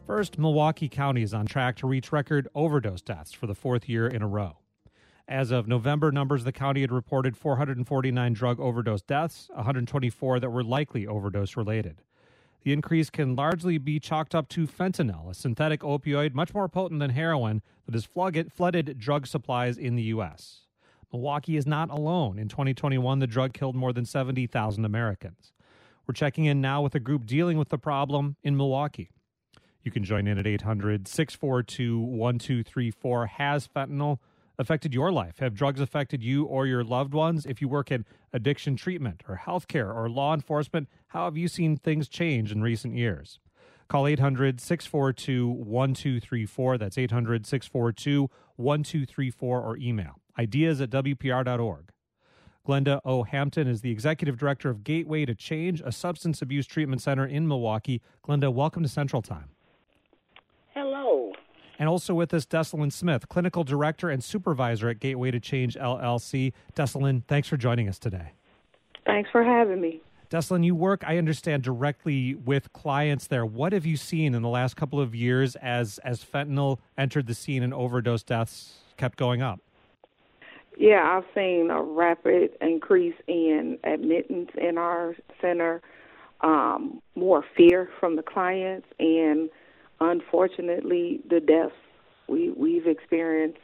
First, Milwaukee County is on track to reach record overdose deaths for the fourth year in a row. As of November numbers, the county had reported 449 drug overdose deaths, 124 that were likely overdose related. The increase can largely be chalked up to fentanyl, a synthetic opioid much more potent than heroin that has flooded drug supplies in the U.S. Milwaukee is not alone. In 2021, the drug killed more than 70,000 Americans. We're checking in now with a group dealing with the problem in Milwaukee. You can join in at 800-642-1234. Has fentanyl affected your life? Have drugs affected you or your loved ones? If you work in addiction treatment or healthcare or law enforcement, how have you seen things change in recent years? Call 800-642-1234. That's 800-642-1234 or email ideas@wpr.org. Glenda O. Hampton is the executive director of Gateway to Change, a substance abuse treatment center in Milwaukee. Glenda, welcome to Central Time. Hello. And also with us, Desalyn Smith, clinical director and supervisor at Gateway to Change, LLC. Desalyn, thanks for joining us today. Thanks for having me. Desalyn, you work, I understand, directly with clients there. What have you seen in the last couple of years as fentanyl entered the scene and overdose deaths kept going up? Yeah, I've seen a rapid increase in admittance in our center, more fear from the clients, and unfortunately, the deaths. We've experienced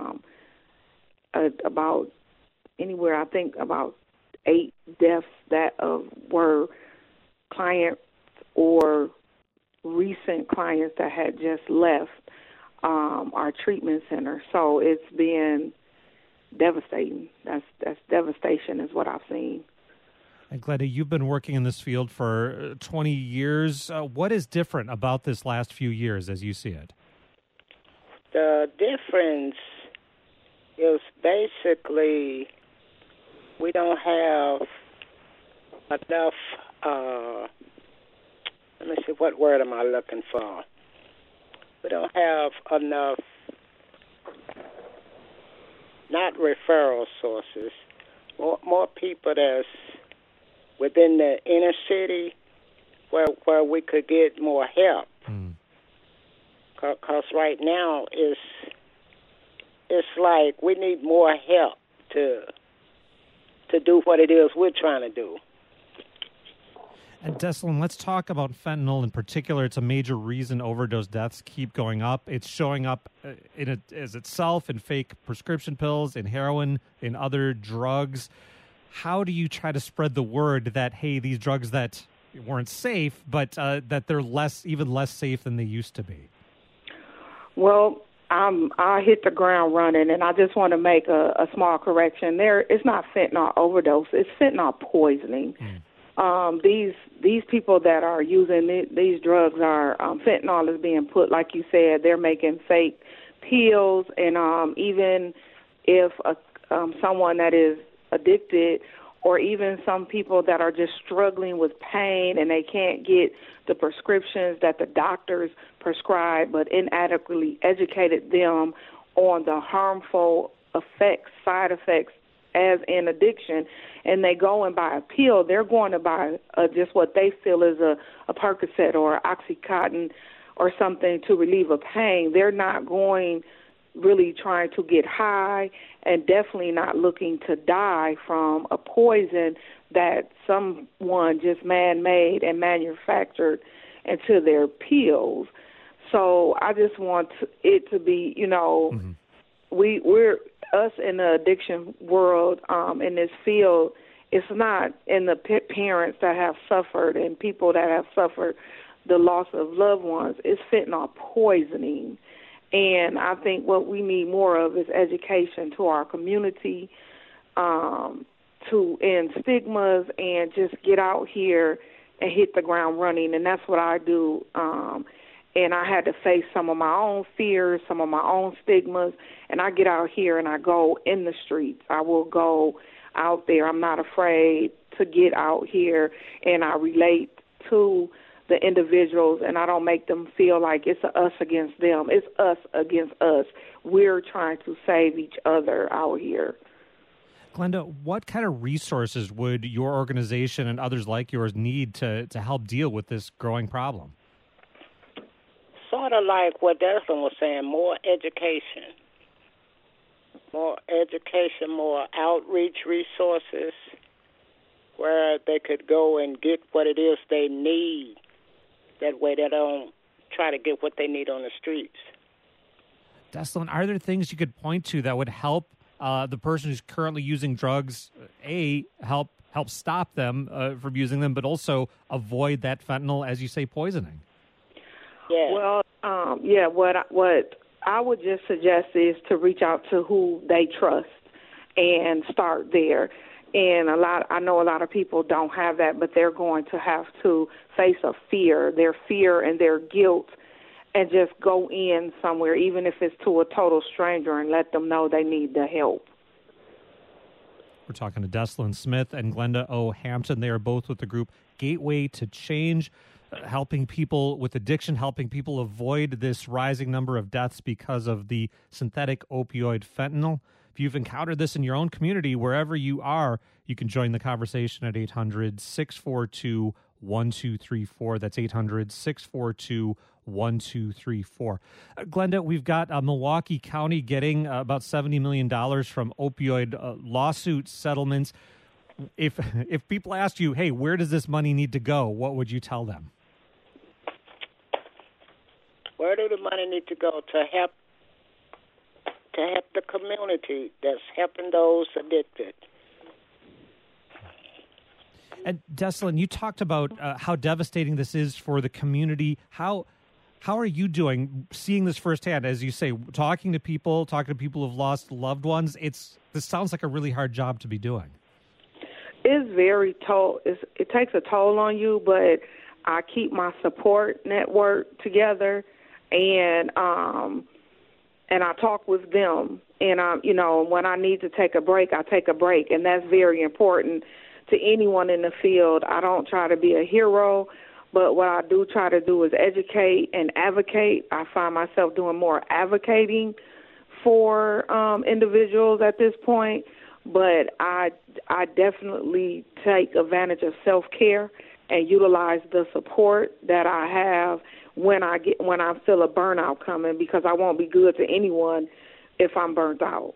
about 8 deaths that were clients or recent clients that had just left our treatment center. So it's been devastating. That's devastation is what I've seen. And Glenda, you've been working in this field for 20 years. What is different about this last few years as you see it? The difference is basically we don't have enough, let me see, what word am I looking for? We don't have enough, not referral sources, more people that's within the inner city where we could get more help. Because right now it's like we need more help to do what it is we're trying to do. And Desalyn, let's talk about fentanyl in particular. It's a major reason overdose deaths keep going up. It's showing up as itself in fake prescription pills, in heroin, in other drugs. How do you try to spread the word that, hey, these drugs that weren't safe, but that they're even less safe than they used to be? Well, I hit the ground running, and I just want to make a small correction. It's not fentanyl overdose; it's fentanyl poisoning. These people that are using these drugs are fentanyl is being put, like you said, they're making fake pills, and even if someone that is addicted, or even some people that are just struggling with pain and they can't get the prescriptions that the doctors prescribe, but inadequately educated them on the harmful side effects as in addiction, and they go and buy a pill, they're going to buy just what they feel is a Percocet or Oxycontin or something to relieve a pain. They're not going really trying to get high, and definitely not looking to die from a poison that someone just man-made and manufactured into their pills. So I just want it to be, we're us in the addiction world, in this field. It's not in the parents that have suffered and people that have suffered the loss of loved ones. It's fentanyl poisoning. And I think what we need more of is education to our community, to end stigmas, and just get out here and hit the ground running. And that's what I do. And I had to face some of my own fears, some of my own stigmas. And I get out here and I go in the streets. I will go out there. I'm not afraid to get out here, and I relate to the individuals, and I don't make them feel like it's us against them. It's us against us. We're trying to save each other out here. Glenda, what kind of resources would your organization and others like yours need to help deal with this growing problem? So sort of like what Desmond was saying, more education, more outreach resources where they could go and get what it is they need. That way they don't try to get what they need on the streets. Deslin, are there things you could point to that would help the person who's currently using drugs, help stop them from using them, but also avoid that fentanyl, as you say, poisoning? Yeah. Well, what I would just suggest is to reach out to who they trust and start there. And I know a lot of people don't have that, but they're going to have to face their fear and their guilt, and just go in somewhere, even if it's to a total stranger, and let them know they need the help. We're talking to Deslin Smith and Glenda O. Hampton. They are both with the group Gateway to Change, helping people with addiction, helping people avoid this rising number of deaths because of the synthetic opioid fentanyl. If you've encountered this in your own community, wherever you are, you can join the conversation at 800-642-1234. That's 800-642-1234. Glenda, we've got Milwaukee County getting about $70 million from opioid lawsuit settlements. If people ask you, hey, where does this money need to go, what would you tell them? Where do the money need to go to help the community that's helping those addicted? And Deslin, you talked about how devastating this is for the community. How are you doing, seeing this firsthand? As you say, talking to people who've lost loved ones. This sounds like a really hard job to be doing. It's very toll. It takes a toll on you, but I keep my support network together, and I talk with them. And when I need to take a break, I take a break, and that's very important to anyone in the field. I don't try to be a hero, but what I do try to do is educate and advocate. I find myself doing more advocating for individuals at this point, but I definitely take advantage of self-care and utilize the support that I have when I feel a burnout coming, because I won't be good to anyone if I'm burnt out.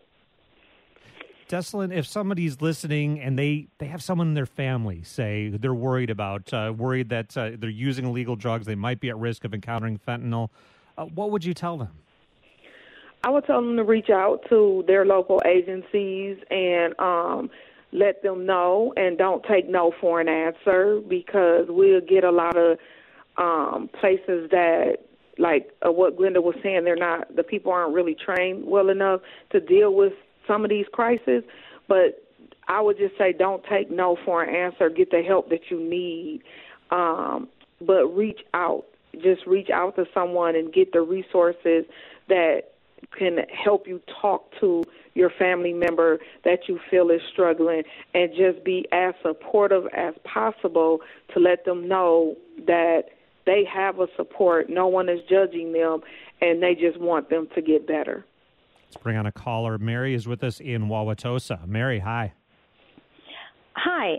Deslin, if somebody's listening and they have someone in their family, say, they're worried that they're using illegal drugs, they might be at risk of encountering fentanyl, what would you tell them? I would tell them to reach out to their local agencies and let them know, and don't take no for an answer, because we'll get a lot of places that, like what Glenda was saying, the people aren't really trained well enough to deal with some of these crises. But I would just say, don't take no for an answer. Get the help that you need, but reach out. Just reach out to someone and get the resources that can help you talk to your family member that you feel is struggling, and just be as supportive as possible to let them know that they have a support. No one is judging them, and they just want them to get better. Let's bring on a caller. Mary is with us in Wauwatosa. Mary, hi. Hi.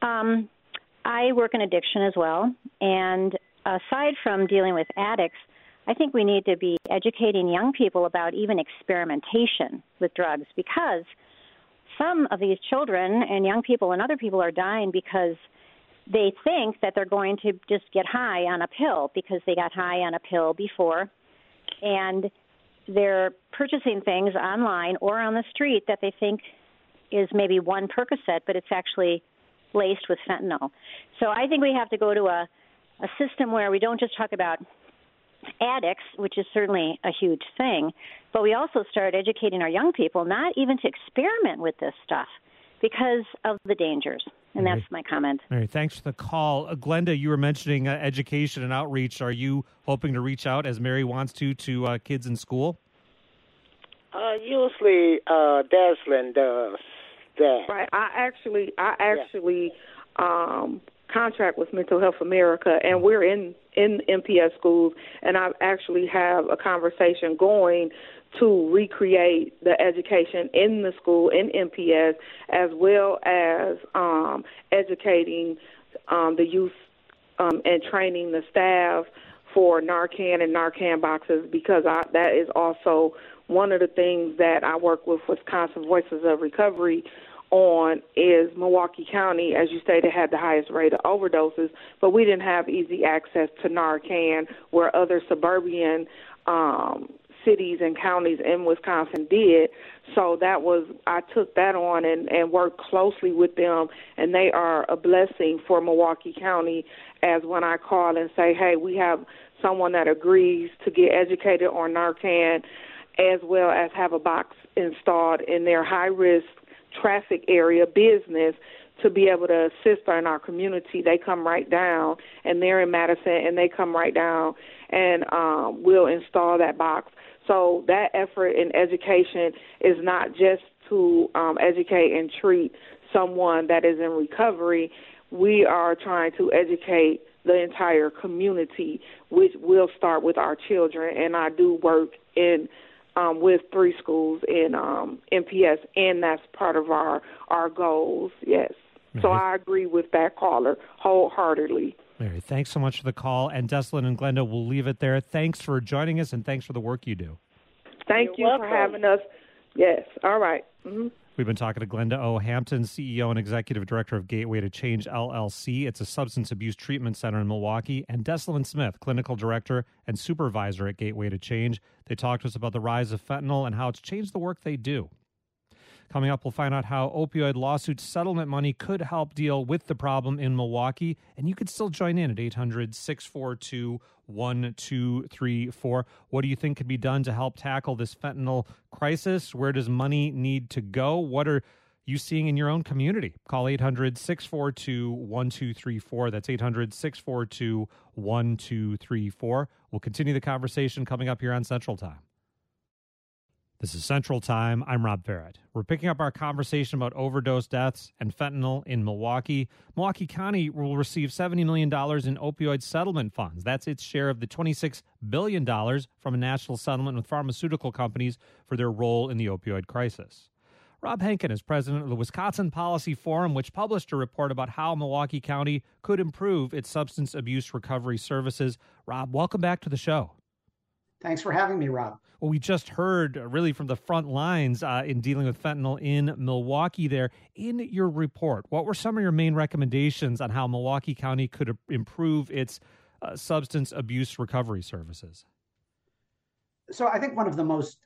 I work in addiction as well, and aside from dealing with addicts, I think we need to be educating young people about even experimentation with drugs, because some of these children and young people and other people are dying because they think that they're going to just get high on a pill because they got high on a pill before, and they're purchasing things online or on the street that they think is maybe one Percocet, but it's actually laced with fentanyl. So I think we have to go to a system where we don't just talk about addicts, which is certainly a huge thing, but we also start educating our young people not even to experiment with this stuff because of the dangers. And that's my comment. All right, thanks for the call. Glenda, you were mentioning education and outreach. Are you hoping to reach out, as Mary wants to kids in school? Usually Deslin does that. Right. I actually contract with Mental Health America, and we're in MPS schools, and I actually have a conversation going to recreate the education in the school in MPS, as well as educating the youth and training the staff for Narcan and Narcan boxes, because that is also one of the things that I work with Wisconsin Voices of Recovery on. Is Milwaukee County, as you stated, had the highest rate of overdoses, but we didn't have easy access to Narcan where other suburban cities and counties in Wisconsin did. So I took that on and worked closely with them, and they are a blessing for Milwaukee County, as when I call and say, hey, we have someone that agrees to get educated on Narcan, as well as have a box installed in their high-risk traffic area business to be able to assist in our community. They come right down, and they're in Madison, and they come right down and will install that box. So that effort in education is not just to educate and treat someone that is in recovery. We are trying to educate the entire community, which will start with our children. And I do work with 3 schools in MPS, and that's part of our goals, yes. So I agree with that caller wholeheartedly. Mary, thanks so much for the call. And Deslin and Glenda, we'll leave it there. Thanks for joining us, and thanks for the work you do. Thank you for having us. Yes, all right. Mm-hmm. We've been talking to Glenda O. Hampton, CEO and Executive Director of Gateway to Change, LLC. It's a substance abuse treatment center in Milwaukee. And Deslin Smith, Clinical Director and Supervisor at Gateway to Change. They talked to us about the rise of fentanyl and how it's changed the work they do. Coming up, we'll find out how opioid lawsuit settlement money could help deal with the problem in Milwaukee. And you could still join in at 800-642-1234. What do you think could be done to help tackle this fentanyl crisis? Where does money need to go? What are you seeing in your own community? Call 800-642-1234. That's 800-642-1234. We'll continue the conversation coming up here on Central Time. This is Central Time. I'm Rob Barrett. We're picking up our conversation about overdose deaths and fentanyl in Milwaukee. Milwaukee County will receive $70 million in opioid settlement funds. That's its share of the $26 billion from a national settlement with pharmaceutical companies for their role in the opioid crisis. Rob Henkin is president of the Wisconsin Policy Forum, which published a report about how Milwaukee County could improve its substance abuse recovery services. Rob, welcome back to the show. Thanks for having me, Rob. Well, we just heard really from the front lines in dealing with fentanyl in Milwaukee there. In your report, what were some of your main recommendations on how Milwaukee County could improve its substance abuse recovery services? So I think one of the most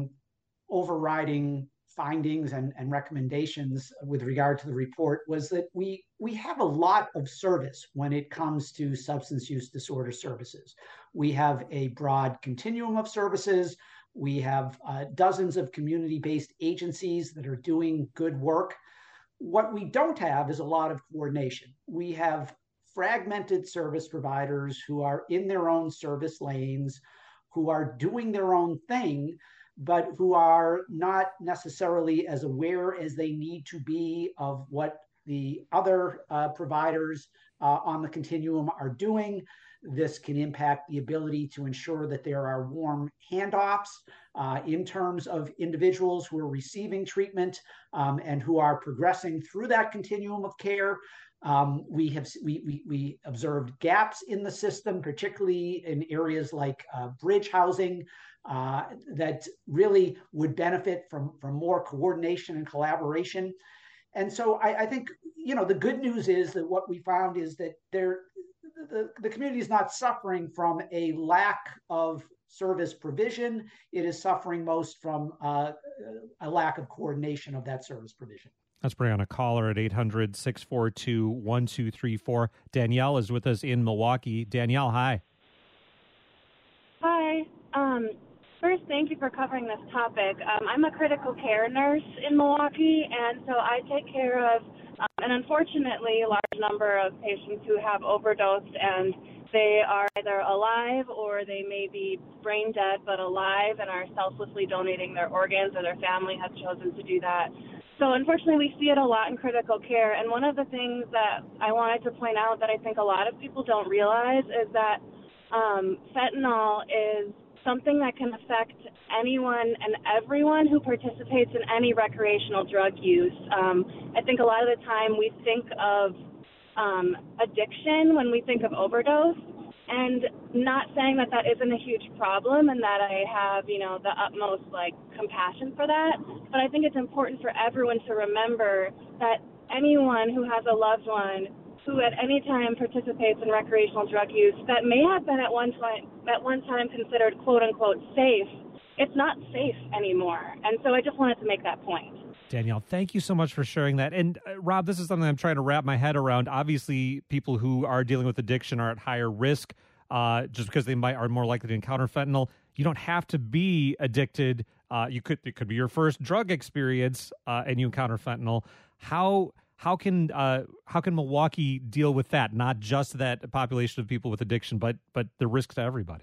overriding findings and recommendations with regard to the report was that we have a lot of service when it comes to substance use disorder services. We have a broad continuum of services. We have dozens of community-based agencies that are doing good work. What we don't have is a lot of coordination. We have fragmented service providers who are in their own service lanes, who are doing their own thing, but who are not necessarily as aware as they need to be of what the other providers on the continuum are doing. This can impact the ability to ensure that there are warm handoffs in terms of individuals who are receiving treatment and who are progressing through that continuum of care. We observed gaps in the system, particularly in areas like bridge housing, that really would benefit from more coordination and collaboration. And so I think, the good news is that what we found is that the community is not suffering from a lack of service provision. It is suffering most from a lack of coordination of that service provision. Let's bring on a caller at 800-642-1234. Danielle is with us in Milwaukee. Danielle, hi. Hi. First, thank you for covering this topic. I'm a critical care nurse in Milwaukee, and so I take care of an unfortunately large number of patients who have overdosed, and they are either alive or they may be brain dead but alive and are selflessly donating their organs, or their family has chosen to do that. So unfortunately, we see it a lot in critical care. And one of the things that I wanted to point out that I think a lot of people don't realize is that fentanyl is something that can affect anyone and everyone who participates in any recreational drug use. I think a lot of the time we think of addiction when we think of overdose, And not saying that that isn't a huge problem and that I have, the utmost compassion for that, but I think it's important for everyone to remember that anyone who has a loved one who at any time participates in recreational drug use that may have been at one time considered quote unquote safe, it's not safe anymore. And so I just wanted to make that point. Danielle, thank you so much for sharing that. And Rob, this is something I'm trying to wrap my head around. Obviously, people who are dealing with addiction are at higher risk just because they are more likely to encounter fentanyl. You don't have to be addicted. It could be your first drug experience and you encounter fentanyl. How can Milwaukee deal with that? Not just that population of people with addiction, but the risk to everybody.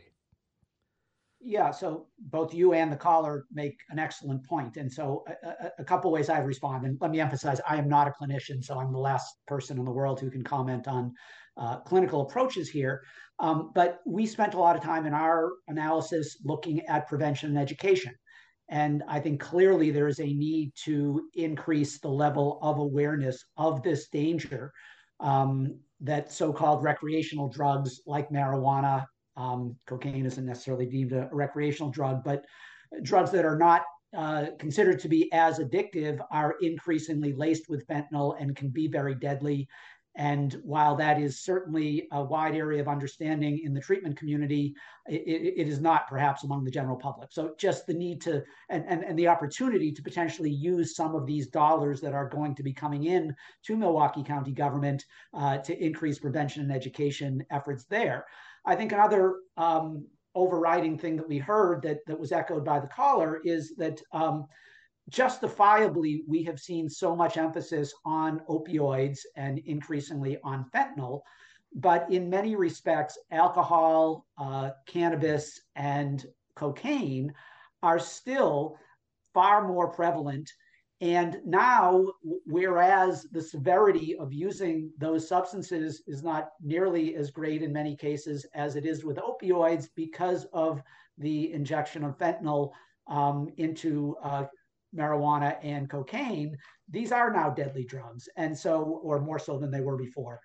Yeah, so both you and the caller make an excellent point. And so a couple ways I respond. And let me emphasize, I am not a clinician, so I'm the last person in the world who can comment on clinical approaches here. But we spent a lot of time in our analysis looking at prevention and education. And I think clearly there is a need to increase the level of awareness of this danger that so-called recreational drugs like marijuana, cocaine isn't necessarily deemed a recreational drug, but drugs that are not considered to be as addictive are increasingly laced with fentanyl and can be very deadly. And while that is certainly a wide area of understanding in the treatment community, it is not perhaps among the general public. So just the need to, and the opportunity to potentially use some of these dollars that are going to be coming in to Milwaukee County government to increase prevention and education efforts there. I think another overriding thing that we heard that was echoed by the caller is that justifiably, we have seen so much emphasis on opioids and increasingly on fentanyl, but in many respects, alcohol, cannabis, and cocaine are still far more prevalent. And now, whereas the severity of using those substances is not nearly as great in many cases as it is with opioids because of the injection of fentanyl into marijuana and cocaine, these are now deadly drugs, and so, or more so than they were before.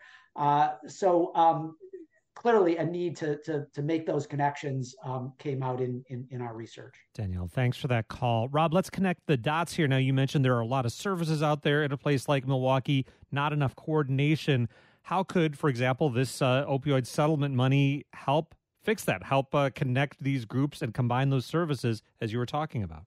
Clearly, a need to make those connections came out in our research. Danielle, thanks for that call. Rob, let's connect the dots here. Now, you mentioned there are a lot of services out there in a place like Milwaukee, not enough coordination. How could, for example, this opioid settlement money help fix that, help connect these groups and combine those services as you were talking about?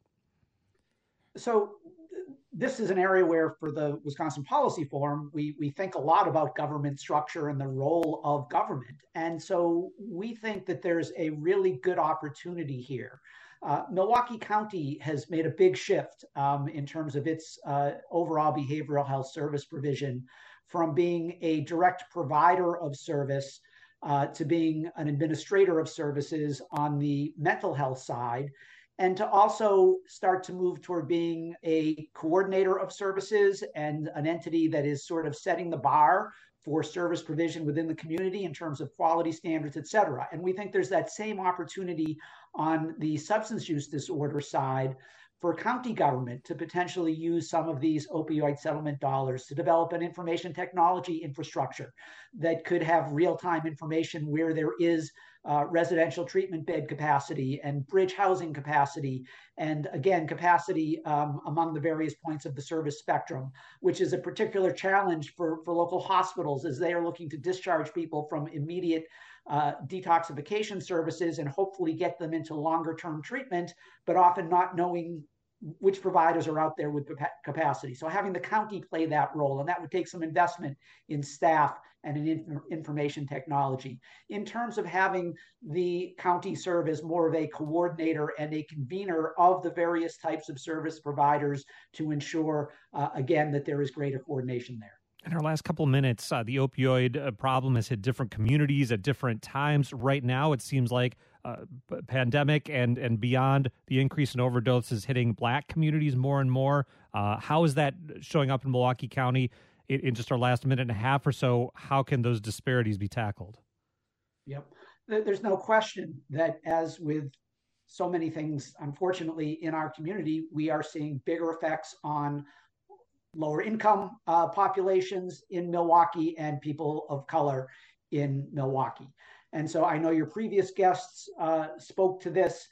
So this is an area where for the Wisconsin Policy Forum, we think a lot about government structure and the role of government. And so we think that there's a really good opportunity here. Milwaukee County has made a big shift in terms of its overall behavioral health service provision from being a direct provider of service to being an administrator of services on the mental health side, and to also start to move toward being a coordinator of services and an entity that is sort of setting the bar for service provision within the community in terms of quality standards, et cetera. And we think there's that same opportunity on the substance use disorder side for county government to potentially use some of these opioid settlement dollars to develop an information technology infrastructure that could have real-time information where there is residential treatment bed capacity and bridge housing capacity, and again, capacity among the various points of the service spectrum, which is a particular challenge for local hospitals as they are looking to discharge people from immediate detoxification services and hopefully get them into longer term treatment, but often not knowing which providers are out there with capacity. So having the county play that role, and that would take some investment in staff and in information technology. In terms of having the county serve as more of a coordinator and a convener of the various types of service providers to ensure, again, that there is greater coordination there. In our last couple of minutes, the opioid problem has hit different communities at different times. Right now, it seems like pandemic and beyond, the increase in overdoses hitting Black communities more and more. How is that showing up in Milwaukee County in just our last minute and a half or so? How can those disparities be tackled? Yep. There's no question that, as with so many things, unfortunately, in our community, we are seeing bigger effects on lower income populations in Milwaukee and people of color in Milwaukee. And so I know your previous guests spoke to this.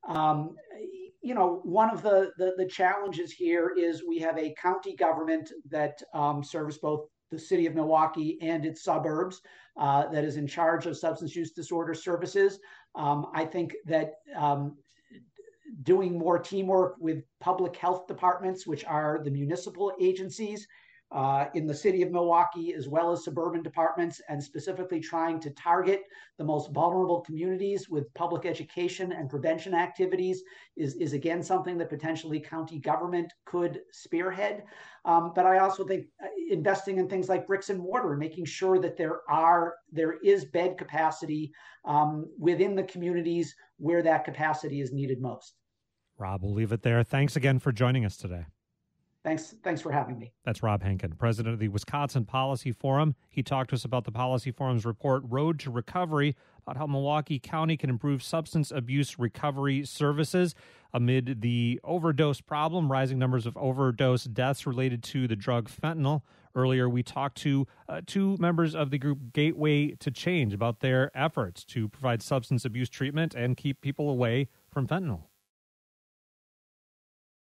One of the challenges here is we have a county government that serves both the city of Milwaukee and its suburbs that is in charge of substance use disorder services. I think that doing more teamwork with public health departments, which are the municipal agencies in the city of Milwaukee, as well as suburban departments, and specifically trying to target the most vulnerable communities with public education and prevention activities is again something that potentially county government could spearhead. But I also think investing in things like bricks and mortar and making sure that there is bed capacity within the communities where that capacity is needed most. Rob, we'll leave it there. Thanks again for joining us today. Thanks for having me. That's Rob Henkin, president of the Wisconsin Policy Forum. He talked to us about the Policy Forum's report, Road to Recovery, about how Milwaukee County can improve substance abuse recovery services amid the overdose problem, rising numbers of overdose deaths related to the drug fentanyl. Earlier, we talked to two members of the group Gateway to Change about their efforts to provide substance abuse treatment and keep people away from fentanyl.